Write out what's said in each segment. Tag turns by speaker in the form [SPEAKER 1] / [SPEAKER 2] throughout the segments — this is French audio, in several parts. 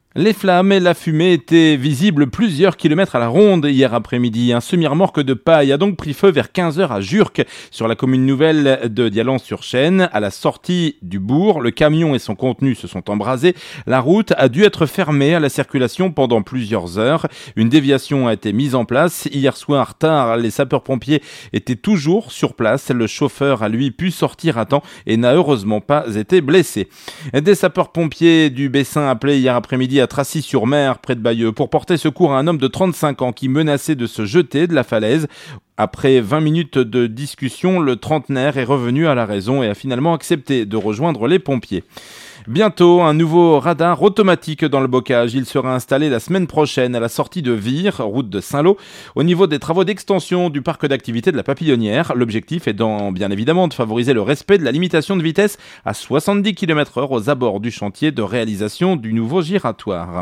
[SPEAKER 1] Les flammes et la fumée étaient visibles plusieurs kilomètres à la ronde hier après-midi. Un semi-remorque de paille a donc pris feu vers 15h à Jurques, sur la commune nouvelle de Dialan-sur-Chêne. À la sortie du bourg, le camion et son contenu se sont embrasés. La route a dû être fermée à la circulation pendant plusieurs heures. Une déviation a été mise en place. Hier soir tard, les sapeurs-pompiers étaient toujours sur place. Le chauffeur a lui pu sortir à temps et n'a heureusement pas été blessé. Des sapeurs-pompiers du Bessin appelés hier après-midi à Tracy-sur-Mer, près de Bayeux, pour porter secours à un homme de 35 ans qui menaçait de se jeter de la falaise. Après 20 minutes de discussion, le trentenaire est revenu à la raison et a finalement accepté de rejoindre les pompiers. Bientôt, un nouveau radar automatique dans le bocage. Il sera installé la semaine prochaine à la sortie de Vire, route de Saint-Lô, au niveau des travaux d'extension du parc d'activité de la Papillonnière. L'objectif est bien évidemment de favoriser le respect de la limitation de vitesse à 70 km/h aux abords du chantier de réalisation du nouveau giratoire.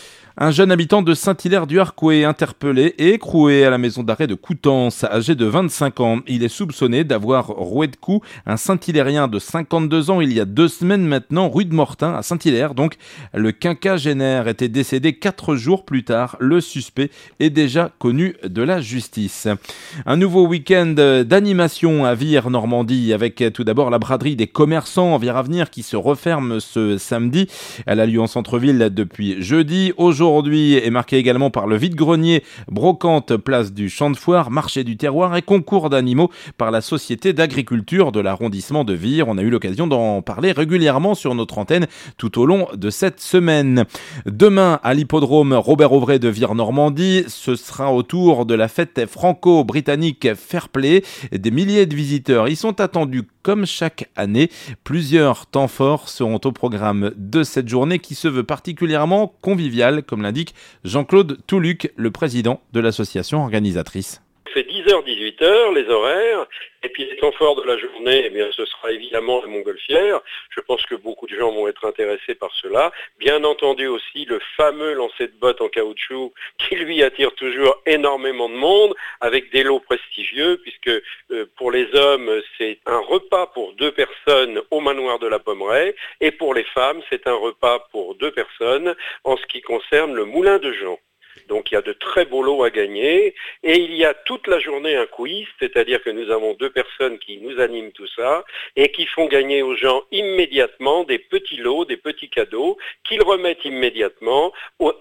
[SPEAKER 1] Un jeune habitant de Saint-Hilaire-du-Harcouët interpellé et écroué à la maison d'arrêt de Coutances, âgé de 25 ans. Il est soupçonné d'avoir roué de coups un Saint-Hilérien de 52 ans il y a 2 semaines maintenant, rue de Mortain à Saint-Hilaire. Donc, le quinquagénaire était décédé 4 jours plus tard. Le suspect est déjà connu de la justice. Un nouveau week-end d'animation à Vire, Normandie, avec tout d'abord la braderie des commerçants en Vire-Avenir qui se referme ce samedi. Elle a lieu en centre-ville depuis jeudi. Aujourd'hui est marqué également par le vide-grenier, brocante, place du Champ de Foire, marché du terroir et concours d'animaux par la Société d'agriculture de l'arrondissement de Vire. On a eu l'occasion d'en parler régulièrement sur notre antenne tout au long de cette semaine. Demain, à l'hippodrome Robert-Auvray de Vire-Normandie, ce sera au tour de la fête franco-britannique Fair Play. Des milliers de visiteurs y sont attendus comme chaque année. Plusieurs temps forts seront au programme de cette journée qui se veut particulièrement conviviale, comme l'indique Jean-Claude Touluc, le président de l'association organisatrice.
[SPEAKER 2] C'est 10h, 18h, les horaires, et puis les temps forts de la journée, eh bien, ce sera évidemment la montgolfière. Je pense que beaucoup de gens vont être intéressés par cela. Bien entendu aussi le fameux lancer de bottes en caoutchouc qui lui attire toujours énormément de monde, avec des lots prestigieux, puisque pour les hommes, c'est un repas pour 2 personnes au manoir de la Pommeraye, et pour les femmes, c'est un repas pour 2 personnes en ce qui concerne le Moulin de Jean. Donc il y a de très beaux lots à gagner et il y a toute la journée un quiz, c'est-à-dire que nous avons 2 personnes qui nous animent tout ça et qui font gagner aux gens immédiatement des petits lots, des petits cadeaux qu'ils remettent immédiatement,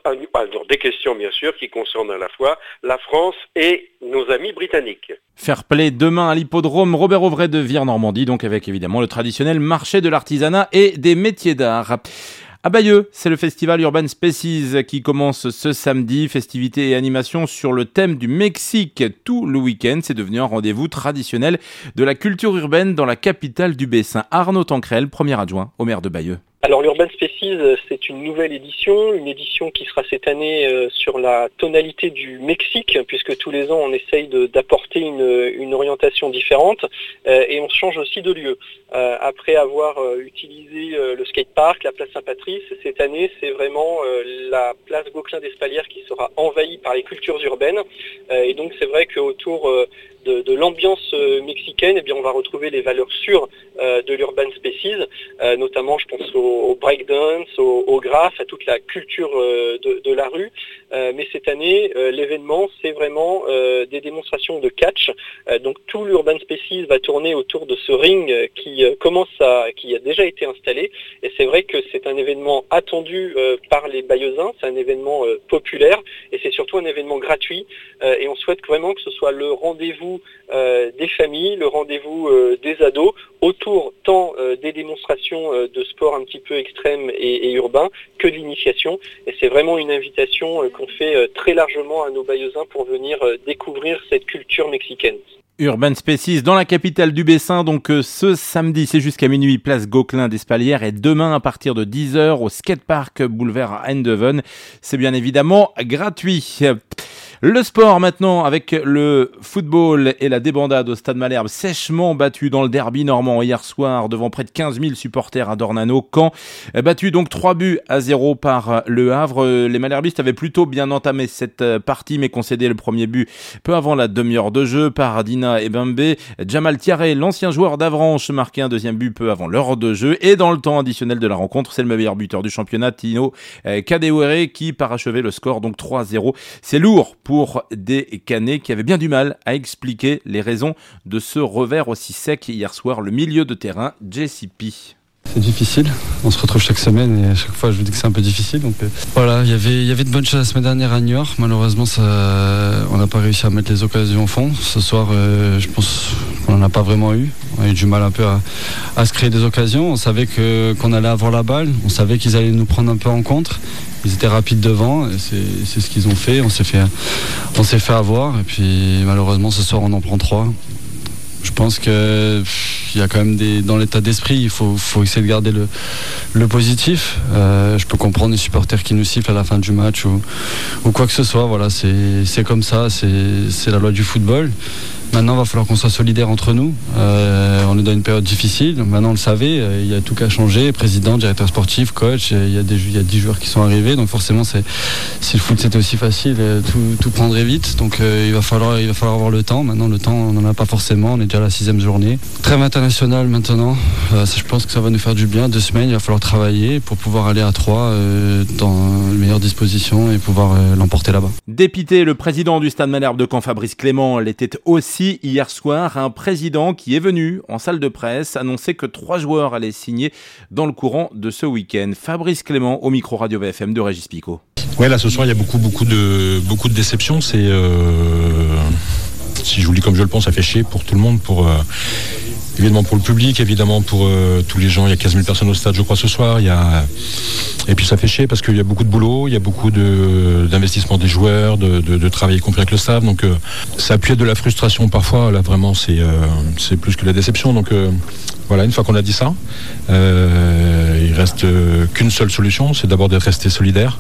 [SPEAKER 2] des questions bien sûr qui concernent à la fois la France et nos amis britanniques.
[SPEAKER 1] Fair Play demain à l'hippodrome Robert-Auvray de Vire-Normandie, donc avec évidemment le traditionnel marché de l'artisanat et des métiers d'art. À Bayeux, c'est le festival Urban Species qui commence ce samedi. Festivités et animations sur le thème du Mexique tout le week-end. C'est devenu un rendez-vous traditionnel de la culture urbaine dans la capitale du Bessin. Arnaud Tancrel, premier adjoint au maire de Bayeux.
[SPEAKER 3] Alors l'Urban Species, c'est une nouvelle édition, qui sera cette année sur la tonalité du Mexique, puisque tous les ans on essaye d'apporter une orientation différente et on change aussi de lieu. Après avoir utilisé le skatepark, la place Saint-Patrice, cette année c'est vraiment la place Gauquelin d'Espalières qui sera envahie par les cultures urbaines. Et donc c'est vrai qu'autour de l'ambiance mexicaine, eh bien on va retrouver les valeurs sûres de l'Urban Species, notamment je pense au breakdance, au graphe, à toute la culture de la rue. Mais cette année, l'événement, c'est vraiment des démonstrations de catch. Donc tout l'Urban Species va tourner autour de ce ring qui a déjà été installé. Et c'est vrai que c'est un événement attendu par les Bayeuxins, c'est un événement populaire et c'est surtout un événement gratuit. Et on souhaite vraiment que ce soit le rendez-vous des familles, le rendez-vous des ados, autour tant des démonstrations de sport un petit peu extrême et urbain que de l'initiation. Et c'est vraiment une invitation qu'on fait très largement à nos Bayeuxins pour venir découvrir cette culture mexicaine.
[SPEAKER 1] Urban Species dans la capitale du Bessin, donc ce samedi c'est jusqu'à minuit, place Gauquelin d'Espalières, et demain à partir de 10h au skatepark boulevard Eindhoven. C'est bien évidemment gratuit. Le sport maintenant avec le football et la débandade au Stade Malherbe, sèchement battu dans le derby normand hier soir devant près de 15 000 supporters à Dornano. Caen battu donc 3-0 par Le Havre. Les Malherbistes avaient plutôt bien entamé cette partie mais concédé le premier but peu avant la demi-heure de jeu par Dina Ebembe. Jamal Tiaré, l'ancien joueur d'Avranches, marqué un deuxième but peu avant l'heure de jeu. Et dans le temps additionnel de la rencontre, c'est le meilleur buteur du championnat, Tino Kadewere, qui parachevait le score, donc 3-0. C'est lourd pour des Canets qui avaient bien du mal à expliquer les raisons de ce revers aussi sec hier soir. Le milieu de terrain, JCP.
[SPEAKER 4] C'est difficile, on se retrouve chaque semaine et à chaque fois je vous dis que c'est un peu difficile. Donc voilà, il y avait de bonnes choses la semaine dernière à Niort. Malheureusement on n'a pas réussi à mettre les occasions au fond. Ce soir je pense qu'on n'en a pas vraiment eu. On a eu du mal un peu à se créer des occasions. On savait qu'on allait avoir la balle, on savait qu'ils allaient nous prendre un peu en contre. Ils étaient rapides devant, et c'est ce qu'ils ont fait. On s'est fait avoir et puis malheureusement ce soir on en prend 3. Je pense qu'il y a quand même dans l'état d'esprit, il faut essayer de garder le positif. Je peux comprendre les supporters qui nous sifflent à la fin du match ou quoi que ce soit. Voilà, c'est comme ça, c'est la loi du football. Maintenant, il va falloir qu'on soit solidaires entre nous. On est dans une période difficile. Maintenant, on le savait, il y a tout qu'à changer. Président, directeur sportif, coach, il y a 10 joueurs qui sont arrivés. Donc forcément, si le foot c'était aussi facile, tout prendrait vite. Donc il va falloir avoir le temps. Maintenant, le temps, on n'en a pas forcément. On est déjà à la 6e journée. Trêve internationale maintenant. Je pense que ça va nous faire du bien. 2 semaines, il va falloir travailler pour pouvoir aller à 3 dans les meilleures dispositions et pouvoir l'emporter là-bas.
[SPEAKER 1] Dépité, le président du Stade Malherbe de Caen, Fabrice Clément, l'était aussi hier soir. Un président qui est venu en salle de presse annoncer que 3 joueurs allaient signer dans le courant de ce week-end. Fabrice Clément au micro Radio VFM de Régis Picot.
[SPEAKER 5] Ouais, là ce soir il y a beaucoup de déceptions. C'est si je vous le dis comme je le pense, ça fait chier pour tout le monde, évidemment pour le public, évidemment pour tous les gens. Il y a 15 000 personnes au stade, je crois, ce soir. Et puis ça fait chier parce qu'il y a beaucoup de boulot, il y a beaucoup d'investissement des joueurs, de travail compris avec le staff. Donc ça appuie de la frustration parfois. Là vraiment c'est plus que la déception. Donc voilà, une fois qu'on a dit ça, il reste qu'une seule solution, c'est d'abord de rester solidaire,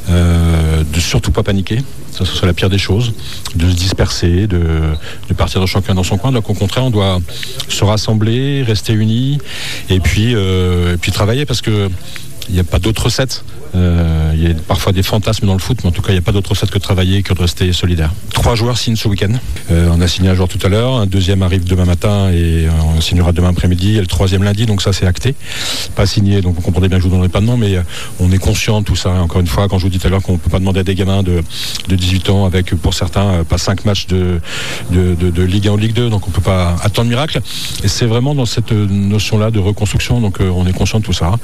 [SPEAKER 5] de surtout pas paniquer. Ça, ce serait la pire des choses, de se disperser, de partir de chacun dans son coin. Donc au contraire, on doit se rassembler, rester unis et puis travailler parce que il n'y a pas d'autre recette. Il y a parfois des fantasmes dans le foot, mais en tout cas, il n'y a pas d'autre recette que de travailler, que de rester solidaire. 3 joueurs signent ce week-end. On a signé un joueur tout à l'heure, un deuxième arrive demain matin et on signera demain après-midi et le 3e lundi, donc ça c'est acté. Pas signé, donc vous comprenez bien que je vous donnerai pas de nom, mais on est conscient de tout ça. Encore une fois, quand je vous dis tout à l'heure qu'on ne peut pas demander à des gamins de 18 ans avec, pour certains, pas 5 matchs de Ligue 1 ou Ligue 2, donc on ne peut pas attendre miracle. Et c'est vraiment dans cette notion-là de reconstruction, donc on est conscient de tout ça.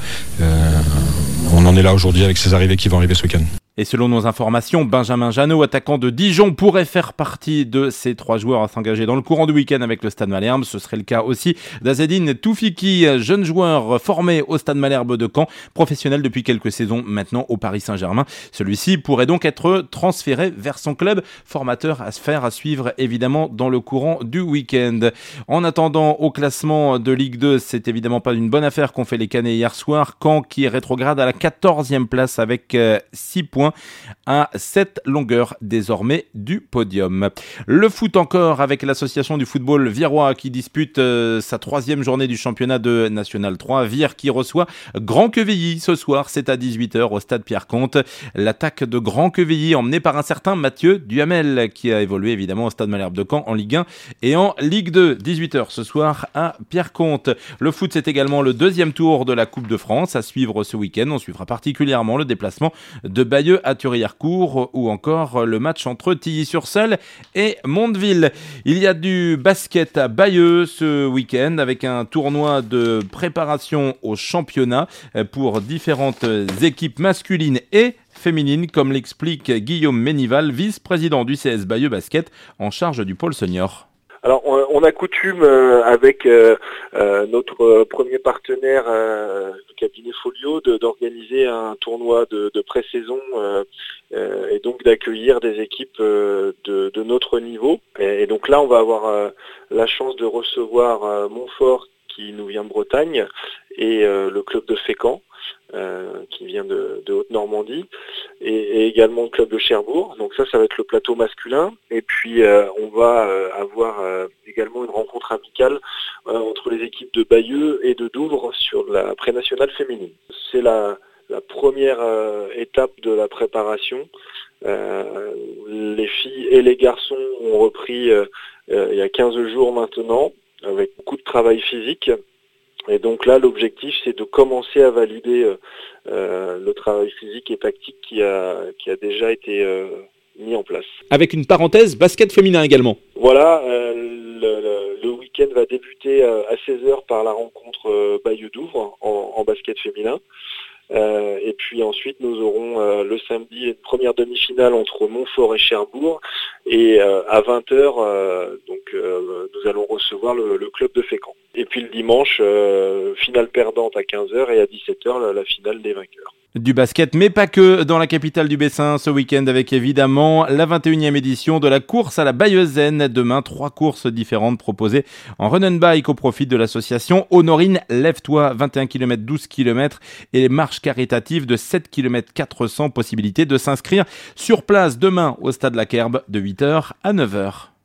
[SPEAKER 5] On en est là aujourd'hui avec ces arrivées qui vont arriver ce week-end.
[SPEAKER 1] Et selon nos informations, Benjamin Janot, attaquant de Dijon, pourrait faire partie de ces 3 joueurs à s'engager dans le courant du week-end avec le Stade Malherbe. Ce serait le cas aussi d'Azedine Toufiki, jeune joueur formé au Stade Malherbe de Caen, professionnel depuis quelques saisons maintenant au Paris Saint-Germain. Celui-ci pourrait donc être transféré vers son club formateur à suivre évidemment dans le courant du week-end. En attendant, au classement de Ligue 2, c'est évidemment pas une bonne affaire qu'ont fait les Canets hier soir. Caen qui rétrograde à la 14e place avec 6 points. À 7 longueurs désormais du podium. Le foot encore avec l'association du football virois qui dispute sa 3e journée du championnat de National 3. Vire qui reçoit Grand-Quevilly ce soir, c'est à 18h au stade Pierre-Comte. L'attaque de Grand-Quevilly emmenée par un certain Mathieu Duhamel qui a évolué évidemment au stade Malherbe de Caen en Ligue 1 et en Ligue 2. 18h ce soir à Pierre-Comte. Le foot, c'est également le 2e tour de la Coupe de France à suivre ce week-end. On suivra particulièrement le déplacement de Bayeux à Thury-Harcourt ou encore le match entre Tilly-sur-Seine et Mondeville. Il y a du basket à Bayeux ce week-end avec un tournoi de préparation au championnat pour différentes équipes masculines et féminines, comme l'explique Guillaume Ménival, vice-président du CS Bayeux Basket en charge du pôle senior.
[SPEAKER 6] Alors on a coutume avec notre premier partenaire, le cabinet Folio, d'organiser un tournoi de pré-saison et donc d'accueillir des équipes de notre niveau. Et donc là on va avoir la chance de recevoir Montfort qui nous vient de Bretagne et le club de Fécamp qui vient de Haute-Normandie. et également le club de Cherbourg. Donc ça va être le plateau masculin. Et puis on va avoir également une rencontre amicale entre les équipes de Bayeux et de Douvres sur la pré-nationale féminine. C'est la première étape de la préparation. Les filles et les garçons ont repris il y a 15 jours maintenant, avec beaucoup de travail physique. Et donc là, l'objectif, c'est de commencer à valider le travail physique et tactique qui a déjà été mis en place.
[SPEAKER 1] Avec une parenthèse, basket féminin également.
[SPEAKER 6] Voilà, le week-end va débuter à 16h par la rencontre Bayeux-Douvres en basket féminin. Et puis ensuite nous aurons le samedi une première demi-finale entre Montfort et Cherbourg, et à 20h nous allons recevoir le club de Fécamp. Et puis le dimanche, finale perdante à 15h, et à 17h la finale des vainqueurs.
[SPEAKER 1] Du basket, mais pas que, dans la capitale du Bessin ce week-end, avec évidemment la 21e édition de la course à la Bayeuxaine. Demain, 3 courses différentes proposées en run and bike au profit de l'association Honorine Lève-toi, 21 km, 12 km, et les marches caritatives de 7 km 400, possibilité de s'inscrire sur place demain au stade La Kerbe de 8h à 9h.